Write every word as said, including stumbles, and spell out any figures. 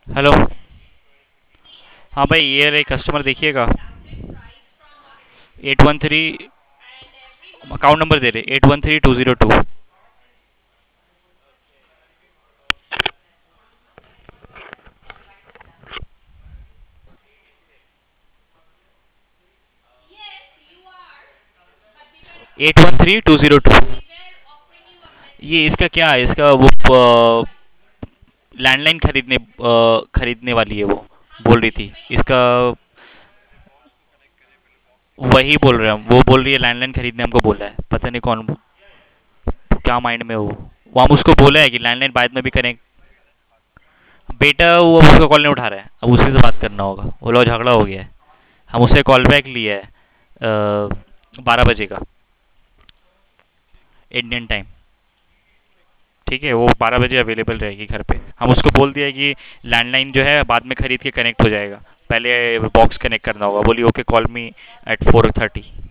Hello. हाँ भाई, ये रहे कस्टमर, देखिएगा। Eight one three. Account number दे रहे, eight one three two zero two. Eight one three two zero two. ये इसका क्या है, इसका वो लैंडलाइन खरीदने अ, खरीदने वाली है वो। बोल रही थी इसका। वही बोल रहे हैं हम, वो बोल रही है लैंडलाइन खरीदने हमको बोला है, पता नहीं कौन। क्या माइंड में हो वो। वो हम उसको बोला है कि लैंडलाइन बाद में भी करें। बेटा वो अब उसका कॉल नहीं उठा रहा है, अब उसी से बात करना होगा, वो लोग झगड़ा हो गया है। हम उससे कॉल बैक लिया है बारह बजे का, इंडियन टाइम। ठीक है, वो बारह बजे अवेलेबल रहेगी घर पे। हम उसको बोल दिया है कि लैंडलाइन जो है बाद में खरीद के कनेक्ट हो जाएगा, पहले बॉक्स कनेक्ट करना होगा। बोली okay, call me at four thirty.